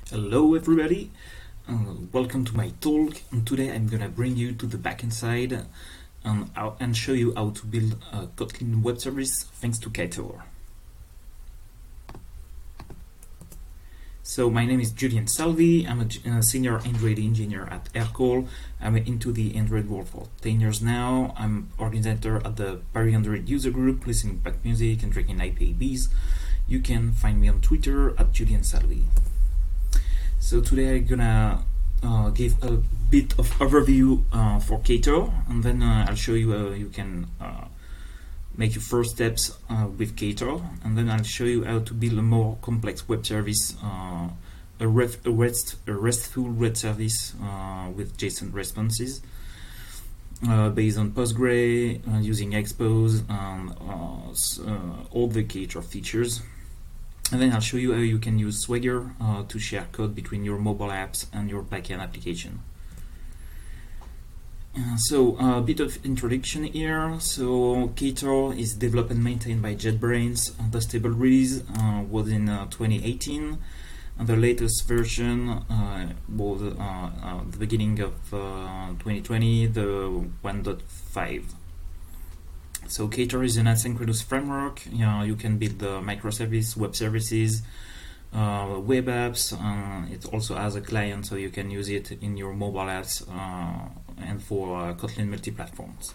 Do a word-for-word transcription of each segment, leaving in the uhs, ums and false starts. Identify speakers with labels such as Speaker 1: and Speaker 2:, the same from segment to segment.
Speaker 1: Hello everybody, uh, welcome to my talk, and today I'm gonna bring you to the backend side and, uh, and show you how to build a Kotlin web service thanks to Ktor. So my name is Julian Salvi, I'm a, a senior Android engineer at Aircall. I'm into the Android world for ten years now. I'm organizer at the Paris Android user group, listening back music and drinking I P A Bs. You can find me on Twitter at Julian Salvi. So today I'm gonna uh, give a bit of overview uh, for Ktor, and then uh, I'll show you how you can uh, make your first steps uh, with Ktor, and then I'll show you how to build a more complex web service, uh, a, ref a, REST a RESTful web service uh, with JSON responses uh, based on Postgre, uh, using Expose, and uh, uh, all the Ktor features. And then I'll show you how you can use Swagger uh, to share code between your mobile apps and your backend application. Uh, so a bit of introduction here. So Ktor is developed and maintained by JetBrains. The stable release uh, was in uh, twenty eighteen, and the latest version uh, was uh, uh, the beginning of uh, twenty twenty, the one point five. So Ktor is an asynchronous framework. You know, you can build the microservice, web services, uh, web apps. Uh, it also has a client, so you can use it in your mobile apps uh, and for uh, Kotlin multi-platforms.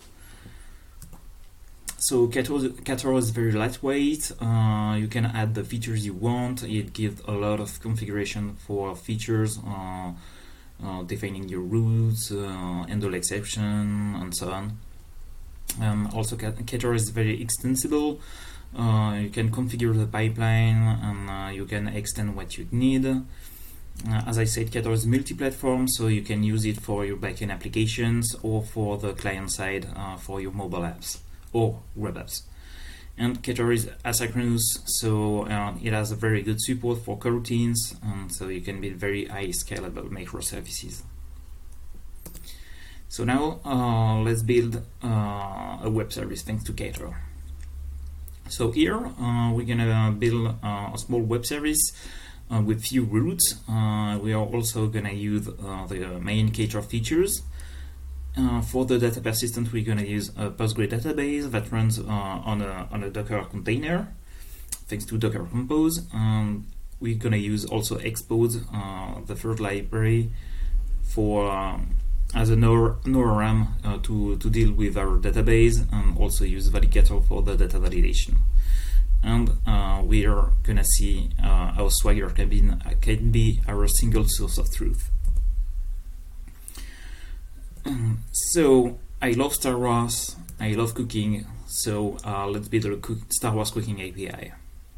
Speaker 1: So Ktor is very lightweight. Uh, you can add the features you want. It gives a lot of configuration for features, uh, uh, defining your routes, uh, handle exception, and so on. Um, also, Ktor is very extensible. Uh, you can configure the pipeline, and uh, you can extend what you need. Uh, as I said, Ktor is multi-platform, so you can use it for your backend applications or for the client side uh, for your mobile apps or web apps. And Ktor is asynchronous, so uh, it has a very good support for coroutines, and so you can build very high scalable microservices. So now uh, let's build uh, a web service thanks to Ktor. So here uh, we're gonna build uh, a small web service uh, with few routes. Uh, we are also gonna use uh, the main Ktor features. Uh, for the data persistent, we're gonna use a Postgre database that runs uh, on a on a Docker container, thanks to Docker Compose. Um, we're gonna use also Expose, uh, the third library, for um, as a NoRAM uh, to, to deal with our database, and also use Validator for the data validation. And uh, we are gonna see uh, how Swagger can be, can be our single source of truth. Um, so I love Star Wars, I love cooking, so uh, let's build a cook Star Wars cooking A P I.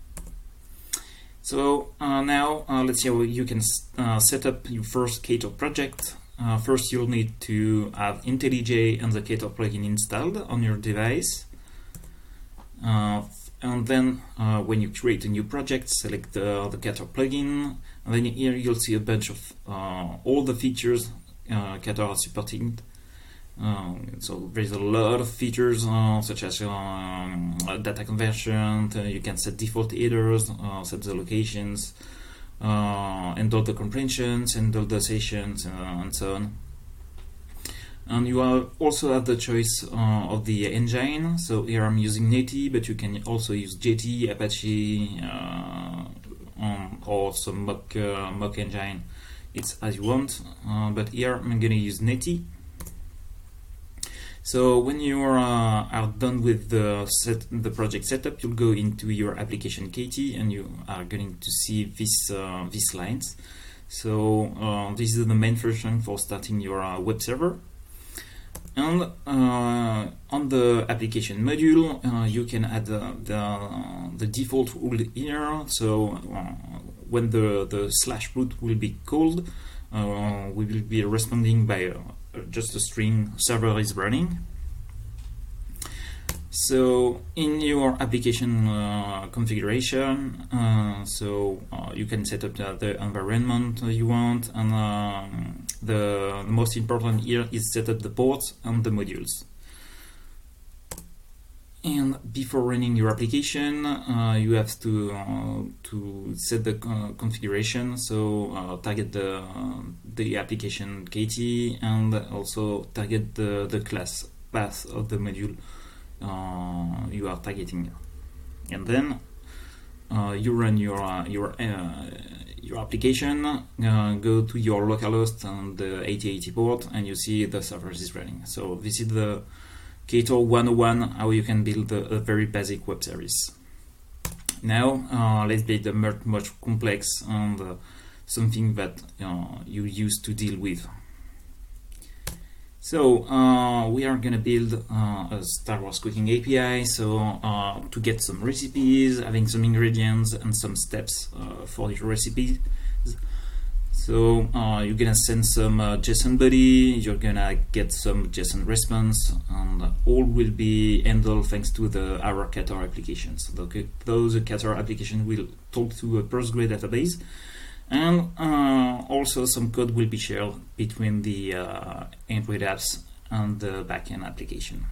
Speaker 1: So uh, now uh, let's see how you can uh, set up your first Ktor project. Uh, first, you'll need to have IntelliJ and the Ktor plugin installed on your device. Uh, and then, uh, when you create a new project, select the, the Ktor plugin. And then here you'll see a bunch of uh, all the features uh, Ktor is supporting. Um, so there's a lot of features, uh, such as um, data conversion. Uh, you can set default headers, uh, set the locations, Uh, handle the comprehensions, handle the sessions, uh, and so on. And you are also have the choice uh, of the engine. So here I'm using Netty, but you can also use J T, Apache, uh, um, or some mock, uh, mock engine. It's as you want, uh, but here I'm going to use Netty. So when you are, uh, are done with the set, the project setup, you'll go into your application K T, and you are going to see this uh, these lines. So uh, this is the main function for starting your uh, web server. And uh, on the application module, uh, you can add the, the the default rule here. So uh, when the the slash root will be called, uh, we will be responding by uh, just a string server is running. So in your application uh, configuration, uh, so uh, you can set up the, the environment you want, and um, the, the most important here is set up the ports and the modules. And before running your application, uh, you have to uh, to set the uh, configuration. So uh, target the uh, the application K T and also target the the class path of the module uh, you are targeting. And then uh, you run your uh, your uh, your application. Uh, go to your localhost and the eighty eighty port, and you see the server is running. So this is the Ktor one oh one, how you can build a, a very basic web service. Now uh, let's build a much, much complex and uh, something that uh, you used to deal with. So uh, we are gonna build uh, a Star Wars cooking A P I. So uh, to get some recipes, having some ingredients and some steps uh, for your recipes. So uh, you're gonna send some uh, JSON body, you're gonna get some JSON response, and all will be handled thanks to the our Ktor applications. Okay, those Ktor applications will talk to a Postgre database, and uh, also some code will be shared between the uh, Android apps and the backend application.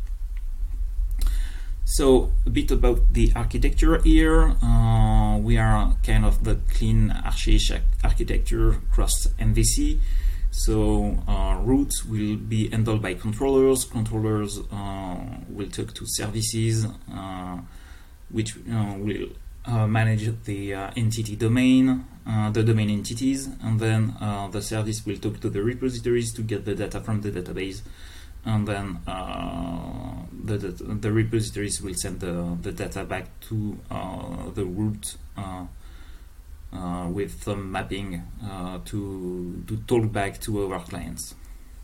Speaker 1: So a bit about the architecture here. Uh, we are kind of the clean archaic architecture across M V C. So uh, routes will be handled by controllers. Controllers uh, will talk to services, uh, which uh, will uh, manage the uh, entity domain, uh, the domain entities, and then uh, the service will talk to the repositories to get the data from the database. And then uh, the, the the repositories will send the, the data back to uh, the root uh, uh, with some mapping uh, to to talk back to our clients.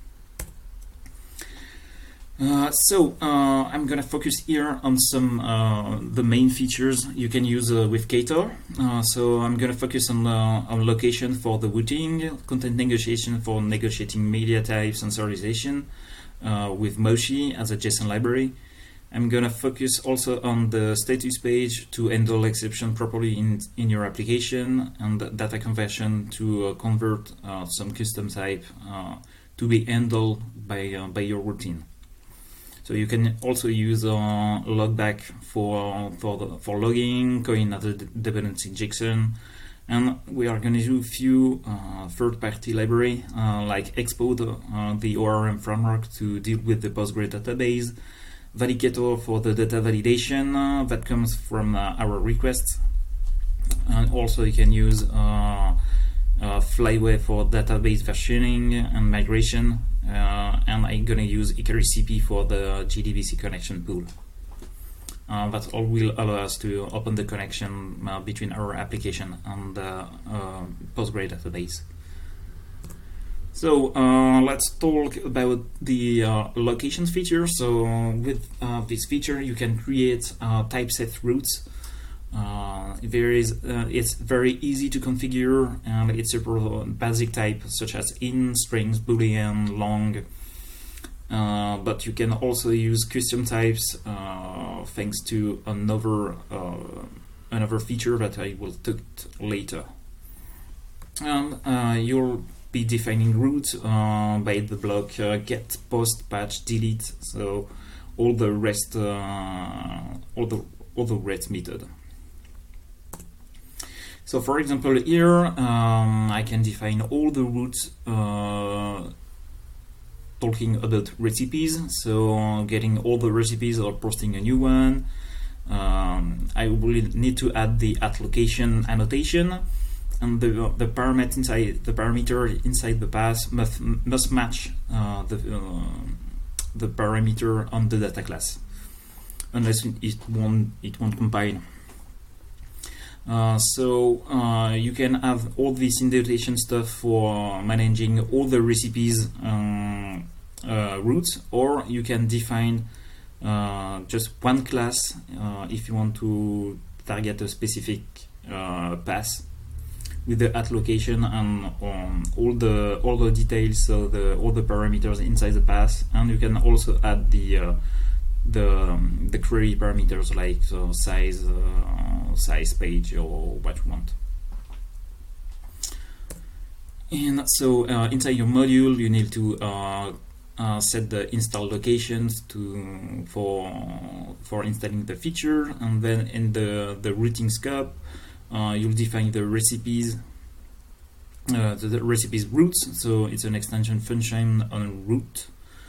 Speaker 1: Uh, so uh, I'm gonna focus here on some uh, the main features you can use uh, with Ktor. Uh, so I'm gonna focus on uh, on location for the routing, content negotiation for negotiating media types and serialization. Uh, with Moshi as a JSON library. I'm gonna focus also on the status page to handle exception properly in, in your application, and data conversion to uh, convert uh, some custom type uh, to be handled by, uh, by your routine. So you can also use uh, logback for, for, the, for logging, coordinated dependency injection, and we are going to do a few uh, third-party library uh, like Expode, uh, the O R M framework to deal with the Postgre database, Validator for the data validation uh, that comes from uh, our requests, and also you can use uh, uh, Flyway for database versioning and migration, uh, and I'm going to use Icarus C P for the J D B C connection pool. Uh, that all will allow us to open the connection uh, between our application and the uh, Postgre database. So uh, let's talk about the uh, locations feature. So with uh, this feature, you can create uh, typeset routes. Uh, there is, uh, it's very easy to configure, and it's a basic type such as in, strings, boolean, long. Uh, but you can also use custom types uh, thanks to another uh, another feature that I will talk later. And uh, you'll be defining routes uh, by the block uh, get, post, patch, delete. So all the rest, uh, all the all the rest method. So for example, here um, I can define all the routes. Uh, talking about recipes, so getting all the recipes or posting a new one. Um, I will need to add the at location annotation, and the the parameter inside the parameter inside the path must must match uh, the uh, the parameter on the data class, unless it won't it won't compile. Uh, so uh, you can have all this indentation stuff for managing all the recipes um, uh, routes, or you can define uh, just one class uh, if you want to target a specific uh, path with the at location and um, all the all the details, so the all the parameters inside the path, and you can also add the uh, the um, the query parameters like uh, size, uh, size page, or what you want. And so uh, inside your module, you need to uh, uh, set the install locations to for for installing the feature, and then in the the routing scope, uh, you'll define the recipes, uh, the, the recipes routes. So it's an extension function on route,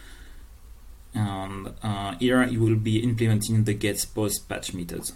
Speaker 1: and uh, here you will be implementing the get post patch methods.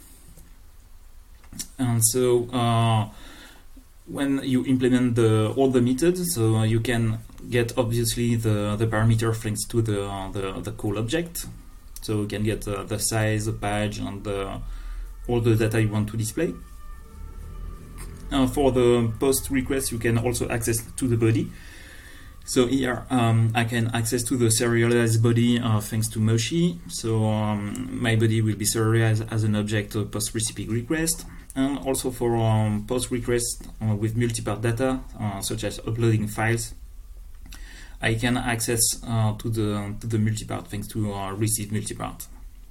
Speaker 1: And so uh, when you implement the all the methods, so you can get obviously the the parameter thanks to the uh, the the call object. So you can get uh, the size, the page, and the, all the data you want to display. Uh, for the post request, you can also access to the body. So here um, I can access to the serialized body uh, thanks to Moshi. So um, my body will be serialized as an object of post recipe request. And also for um, post request uh, with multi-part data, uh, such as uploading files, I can access uh, to the to the multi-part thanks to uh, receive multi-part.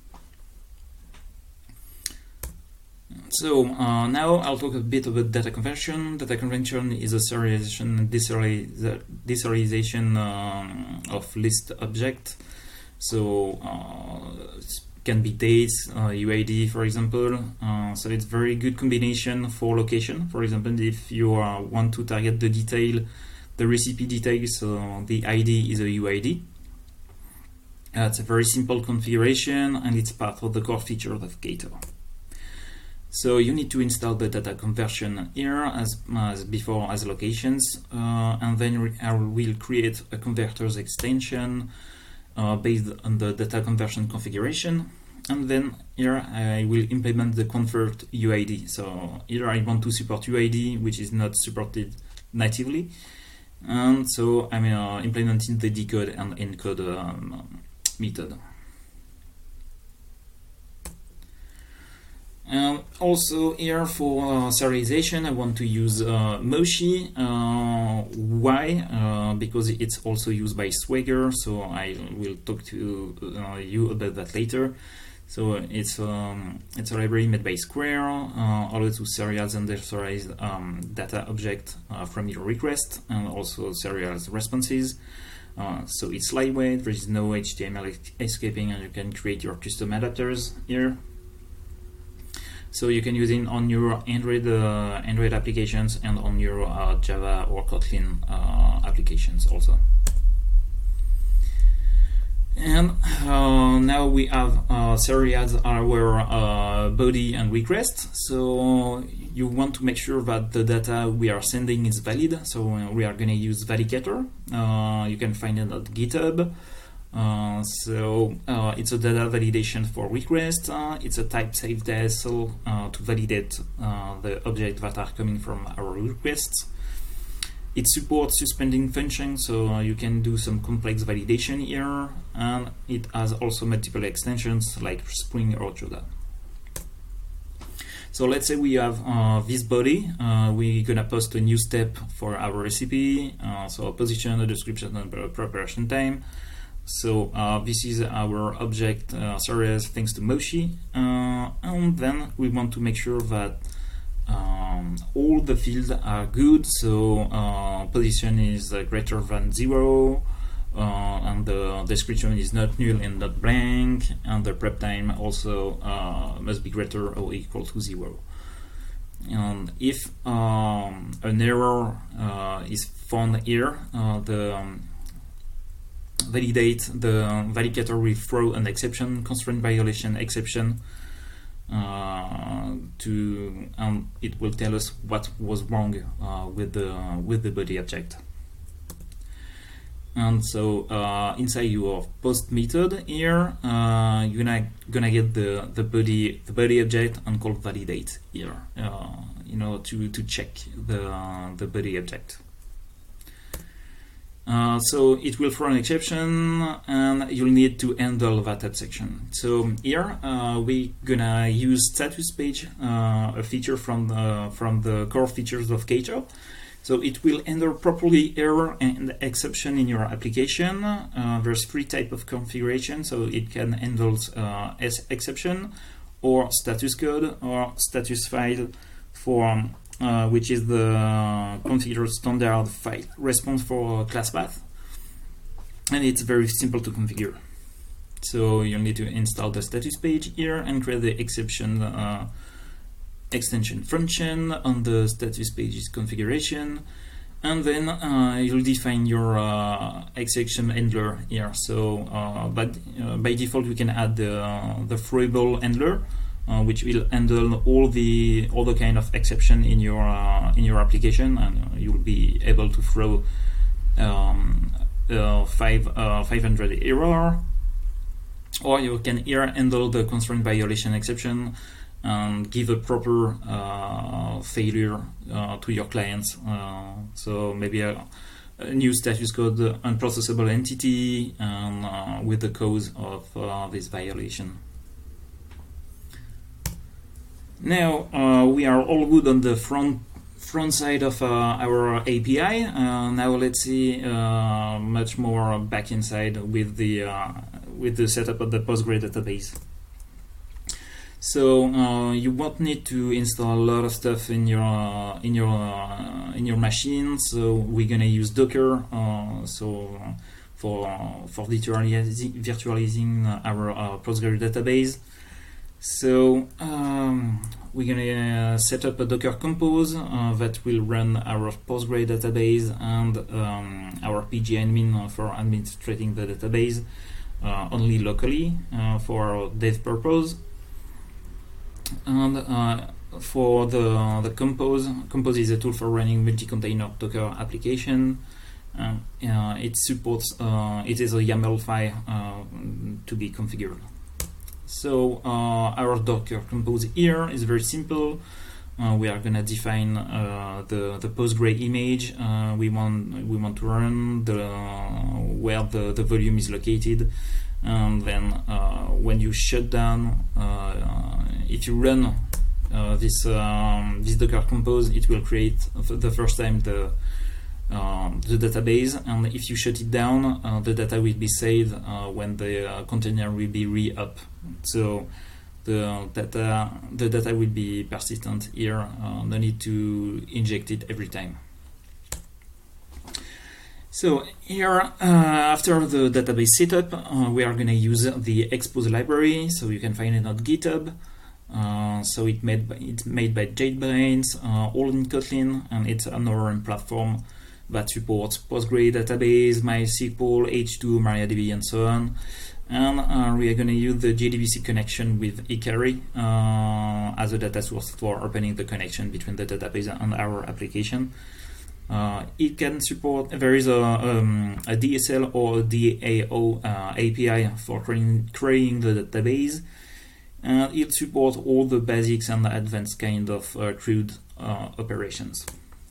Speaker 1: So uh, now I'll talk a bit about data conversion. Data conversion is a serialization deserializa deserialization um, of list object. So uh, can be dates, uh, U I D, for example. Uh, so it's very good combination for location. For example, if you uh, want to target the detail, the recipe detail, so the I D is a U I D. Uh, it's a very simple configuration, and it's part of the core feature of Gator. So you need to install the data conversion here as, as before as locations, uh, and then I will create a converters extension uh, based on the data conversion configuration, and then here I will implement the convert U I D. So here I want to support U I D, which is not supported natively, and so I'm uh, implementing the decode and encode um, method. Um, also here for uh, serialization I want to use uh, Moshi. Uh, why? Uh, because it's also used by Swagger, so I will talk to uh, you about that later. So it's um, it's a library made by Square, uh, allows to serialize and deserialize um, data object uh, from your request, and also serialize responses. Uh, so it's lightweight, there is no H T M L escaping, and you can create your custom adapters here. So you can use it on your Android uh, Android applications and on your uh, Java or Kotlin uh, applications also. And uh, now we have uh, serialized our uh, body and request. So you want to make sure that the data we are sending is valid. So we are going to use Validator. Uh, you can find it at GitHub. Uh, so uh, it's a data validation for request. Uh, it's a type safe D S L uh, to validate uh, the objects that are coming from our requests. It supports suspending functions, so uh, you can do some complex validation here, and it has also multiple extensions like Spring or Joda. So let's say we have uh, this body. Uh, we're gonna post a new step for our recipe. Uh, so a position, a description, and a preparation time. So uh, this is our object uh, serialized thanks to Moshi, uh, and then we want to make sure that um, all the fields are good. So uh, position is uh, greater than zero, uh, and the description is not null and not blank, and the prep time also uh, must be greater or equal to zero. And if um, an error uh, is found here, uh, the um, validate the validator will throw an exception, constraint violation exception, uh, to and it will tell us what was wrong uh, with the with the body object. And so uh, inside your post method here, uh, you're gonna, gonna get the the body the body object and call validate here, uh, you know, to to check the uh, the body object. Uh, so it will throw an exception, and you'll need to handle that exception. So here uh, we're gonna use status page, uh, a feature from the from the core features of Gator. So it will handle properly error and exception in your application. Uh, there's three types of configuration, so it can handle uh, exception, or status code, or status file for. Uh, which is the configured standard file response for class path. and it's very simple to configure. So you'll need to install the status page here and create the exception uh, extension function on the status page's configuration, and then uh, you'll define your uh, exception handler here. So uh, but uh, by default we can add the uh, the throwable handler, uh, which will handle all the all the kind of exception in your uh, in your application, and uh, you'll be able to throw um, uh, five uh, five hundred error. Or you can here handle the constraint violation exception and give a proper uh, failure uh, to your clients. Uh, so maybe a, a new status code unprocessable entity and uh, with the cause of uh, this violation. Now uh, we are all good on the front front side of uh, our A P I. Uh, now let's see uh, much more back inside with the uh, with the setup of the Postgre database. So uh, you won't need to install a lot of stuff in your uh, in your uh, in your machine. So we're gonna use Docker. Uh, so for uh, for virtualizing, virtualizing our uh, Postgre database. So um, we're gonna uh, set up a Docker Compose uh, that will run our Postgre database and um, our P G admin for administrating the database uh, only locally uh, for dev purpose. And uh, for the the Compose, Compose is a tool for running multi-container Docker application. Um, uh, it supports uh, it is a YAML file uh, to be configured. So uh, our Docker Compose here is very simple. Uh, we are gonna define uh, the the Postgre image uh, we want we want to run, the uh, where the the volume is located, and then uh, when you shut down, uh, if you run uh, this um, this Docker Compose, it will create for the first time the Uh, the database, and if you shut it down, uh, the data will be saved uh, when the uh, container will be re-up. So the data the data will be persistent here. Uh, no need to inject it every time. So here, uh, after the database setup, uh, we are going to use the Expose library. So you can find it on GitHub. Uh, so it made by, it's made by JetBrains, uh, all in Kotlin, and it's an O R M platform that supports Postgre database, MySQL, H two, MariaDB, and so on. And uh, we are going to use the J D B C connection with Ikari uh, as a data source for opening the connection between the database and our application. Uh, it can support, there is a, um, a D S L or a D A O uh, A P I for creating, creating the database. And it supports all the basics and the advanced kind of uh, CRUD uh, operations.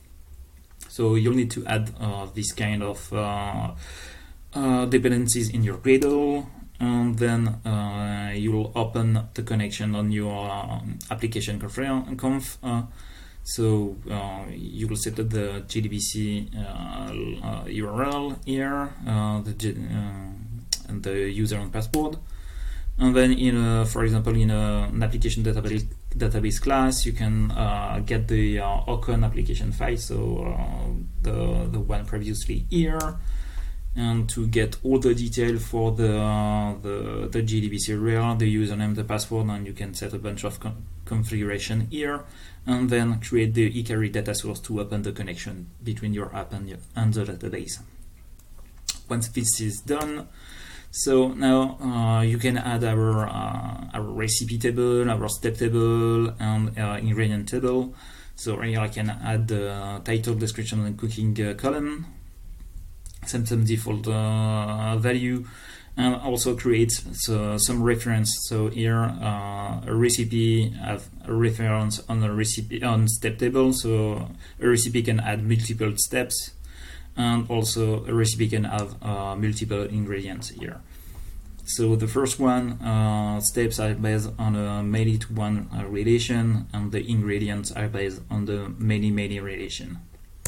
Speaker 1: So you'll need to add uh, this kind of uh, uh, dependencies in your Gradle, and then uh, you'll open the connection on your uh, application conf. Uh, so uh, you will set up the J D B C uh, uh, U R L here, uh, the uh, and the user and password. And then, in a, for example, in a, an application database database class, you can uh, get the uh, Ocon application file, so uh, the the one previously here, and to get all the detail for the uh, the the J D B C U R L, the username, the password, and you can set a bunch of con configuration here, and then create the Ikari data source to open the connection between your app and, your, and the database. Once this is done. So now uh, you can add our uh, our recipe table, our step table, and uh, ingredient table. So here I can add the title, description, and cooking uh, column, some some default uh, value, and also create so, some reference. So here uh, a recipe have a reference on a recipe on step table. So a recipe can add multiple steps. And also a recipe can have uh, multiple ingredients here. So the first one, uh, steps are based on a many to one uh, relation, and the ingredients are based on the many many relation.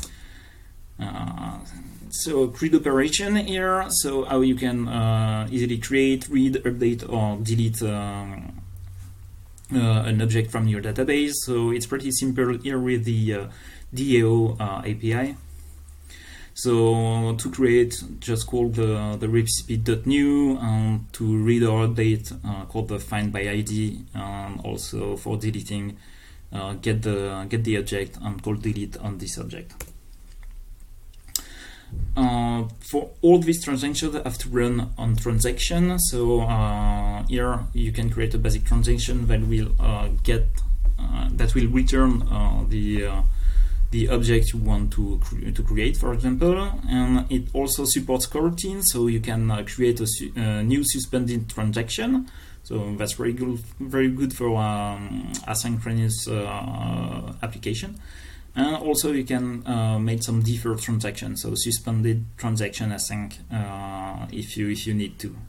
Speaker 1: Uh, so CRUD operation here, so how you can uh, easily create, read, update, or delete um, uh, an object from your database. So it's pretty simple here with the uh, D A O uh, A P I. So to create, just call the, the recipe.new, and to read or update, uh, call the find by I D, and also for deleting, uh, get the get the object and call delete on this object. Uh, for all these transactions have to run on transaction. So uh, here you can create a basic transaction that will uh, get uh, that will return uh, the uh, the object you want to cre to create, for example, and it also supports coroutine, so you can uh, create a su uh, new suspended transaction. So that's very good, very good for um, asynchronous uh, application. And also you can uh, make some deferred transactions, so suspended transaction async uh, if you if you need to.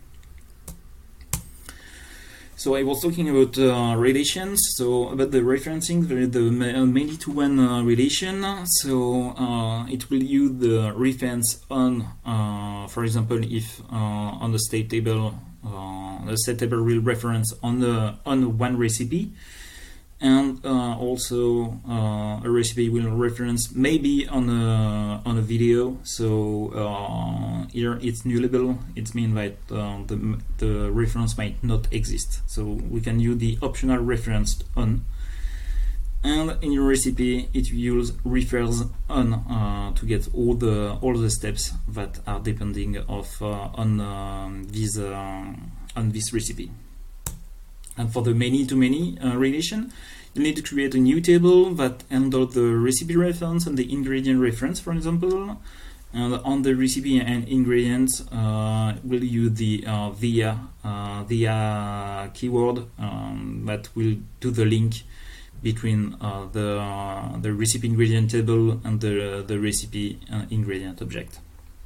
Speaker 1: So I was talking about uh, relations, so about the referencing, the, the many to one uh, relation. So uh, it will use the reference on, uh, for example, if uh, on the state table, uh, the state table will reference on the on one recipe, and uh, also uh, a recipe will reference maybe on a on a video. So uh, here it's nullable. It means that uh, the the reference might not exist. So we can use the optional reference on. And in your recipe, it use refers on uh, to get all the all the steps that are depending of uh, on um, this uh, on this recipe. And for the many-to-many uh, relation, you need to create a new table that handles the recipe reference and the ingredient reference, for example. And on the recipe and ingredients, uh, we'll use the uh, via uh, via keyword um, that will do the link between uh, the uh, the recipe ingredient table and the the recipe uh, ingredient object.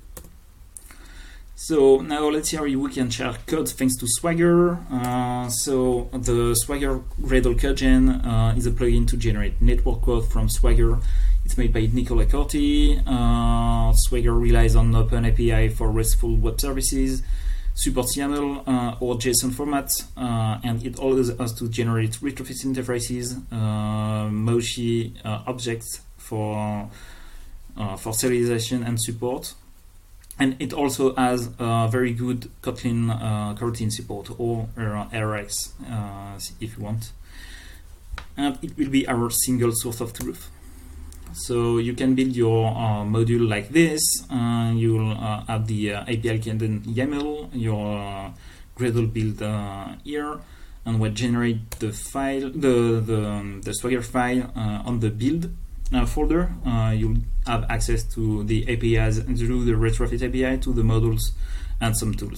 Speaker 1: So now let's see how we can share code thanks to Swagger. Uh, so the Swagger Gradle CodeGen uh, is a plugin to generate network code from Swagger. It's made by Nicola Corti. Uh, Swagger relies on Open A P I for RESTful web services, supports YAML uh, or JSON formats, uh, and it allows us to generate retrofit interfaces, uh, Moshi uh, objects for uh, for serialization and support. And it also has uh, very good Kotlin uh, coroutine support, or uh, R X uh, if you want. And it will be our single source of truth. So you can build your uh, module like this. Uh, you'll uh, have the uh, A P I Kenden YAML, your uh, Gradle build uh, here, and what generate the file, the the, um, the Swagger file uh, on the build Uh, folder. Uh, you'll have access to the A P Is through the retrofit A P I, to the modules and some tools.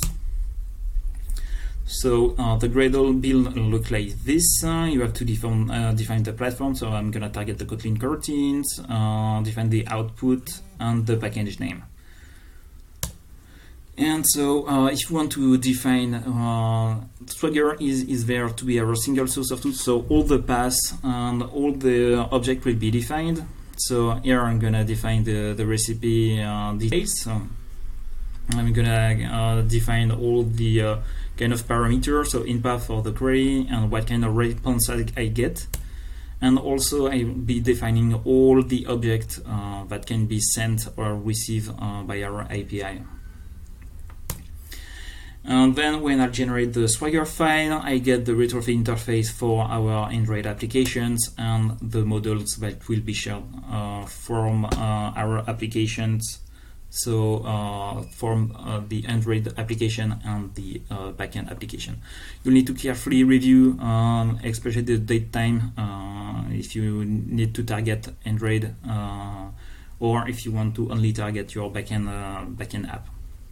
Speaker 1: So uh, the Gradle build look like this. Uh, you have to define uh, define the platform. So I'm gonna target the Kotlin coroutines, uh, define the output and the package name. And so uh, if you want to define, uh, Swagger is, is there to be our single source of truth, so all the paths and all the object will be defined. So here I'm gonna define the, the recipe uh, details. So I'm gonna uh, define all the uh, kind of parameters, so in path for the query and what kind of response I, I get. And also I will be defining all the objects uh, that can be sent or received uh, by our A P I. And then when I generate the Swagger file, I get the retrofit interface for our Android applications and the models that will be shared uh, from uh, our applications. So uh, from uh, the Android application and the uh, backend application. You'll need to carefully review, um, especially the date time, uh, if you need to target Android uh, or if you want to only target your backend, uh, backend app.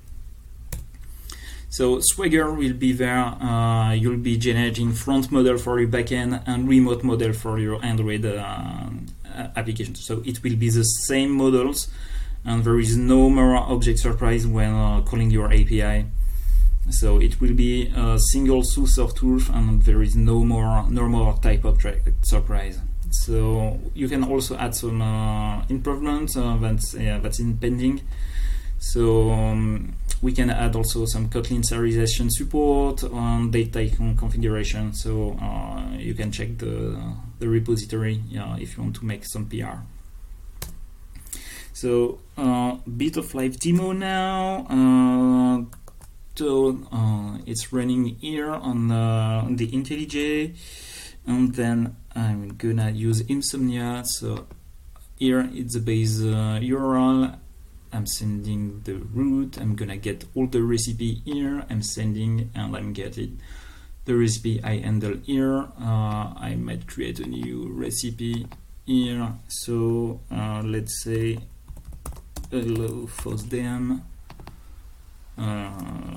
Speaker 1: So Swagger will be there. Uh, you'll be generating front model for your backend and remote model for your Android uh, application. So it will be the same models, and there is no more object surprise when uh, calling your A P I. So it will be a single source of truth, and there is no more no more type object surprise. So you can also add some uh, improvements uh, that's yeah, that's in pending. So um, we can add also some Kotlin serialization support on date type configuration. So uh, you can check the the repository uh, if you want to make some P R. So uh, bit of live demo now. Uh, so uh, it's running here on, uh, on the IntelliJ, and then I'm gonna use Insomnia. So here it's the base uh, U R L. I'm sending the root. I'm gonna get all the recipe here. I'm sending and I'm getting the recipe I handle here. Uh, I might create a new recipe here. So uh, let's say hello FOSDEM. Uh,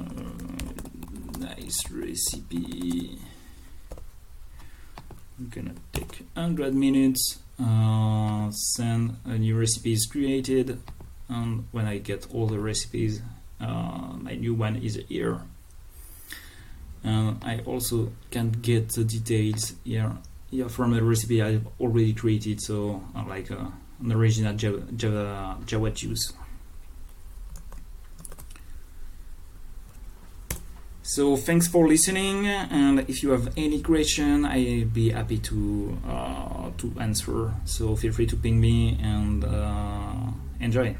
Speaker 1: nice recipe. I'm gonna take one hundred minutes. Uh, send a new recipe is created. And when I get all the recipes, uh, my new one is here. And I also can get the details here, here from a recipe I've already created, so uh, like uh, an original Java, Java, Java juice. So thanks for listening, and if you have any question, I'll be happy to uh, to answer. So feel free to ping me and uh, enjoy.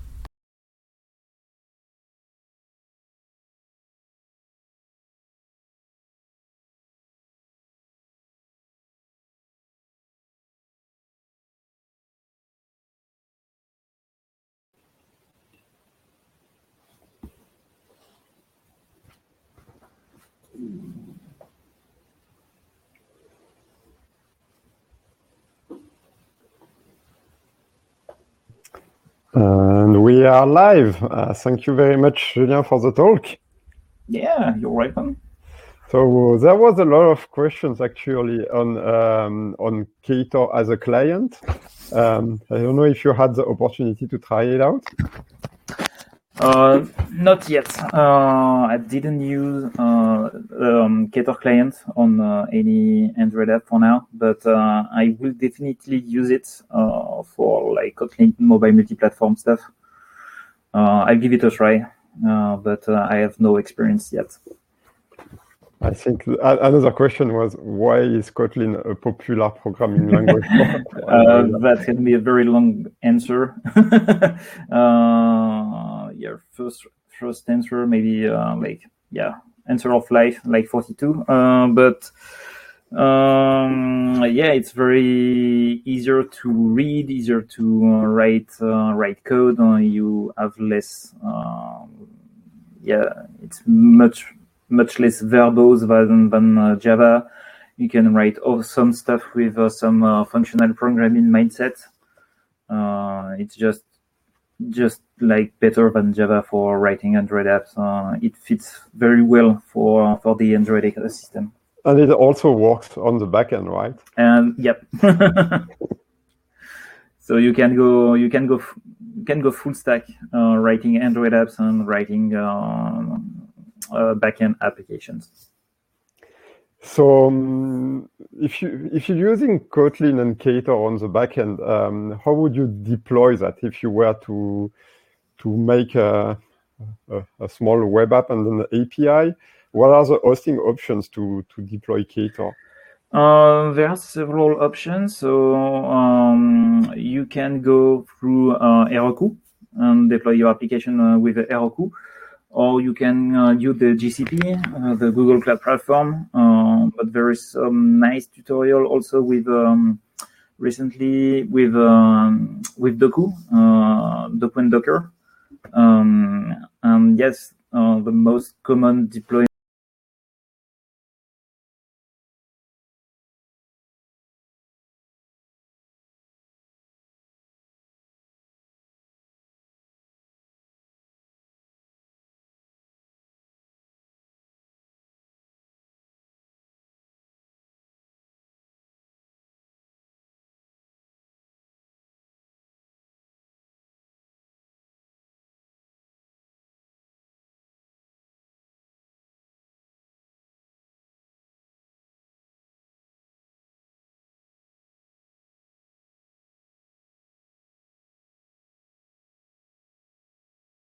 Speaker 2: And we are live. Uh, thank you very much, Julien, for the talk.
Speaker 1: Yeah, you're welcome.
Speaker 2: So there was a lot of questions actually on um, on Ktor as a client. Um, I don't know if you had the opportunity to try it out.
Speaker 1: Uh, not yet. Uh, I didn't use uh, um, Ktor client on uh, any Android app for now, but uh, I will definitely use it uh, for like Kotlin mobile multi-platform stuff. Uh, I'll give it a try, uh, but uh, I have no experience yet.
Speaker 2: I think another question was, why is Kotlin a popular programming language?
Speaker 1: uh, that can be a very long answer. uh, yeah, first first answer maybe uh, like yeah, answer of life like forty-two. Uh, but um, yeah, it's very easier to read, easier to uh, write uh, write code. Uh, you have less. Um, yeah, it's much. much less verbose than, than uh, Java. You can write some stuff with uh, some uh, functional programming mindset. Uh, it's just just like better than Java for writing Android apps. Uh, it fits very well for for the Android ecosystem.
Speaker 2: And it also works on the backend, right?
Speaker 1: And yep. So you can go you can go you can go full stack uh, writing Android apps and writing. Uh, Uh, backend applications.
Speaker 2: So um, if you if you're using Kotlin and Ktor on the backend, um, how would you deploy that if you were to to make a, a, a small web app and an A P I? What are the hosting options to to deploy Ktor?
Speaker 1: Uh, there are several options. So um, you can go through uh, Heroku and deploy your application uh, with Heroku. Or you can uh, use the G C P, uh, the Google Cloud Platform. Uh, but there is some nice tutorial also with um, recently with um, with Doku, uh, Doku and Docker. Um, and yes, uh, the most common deployment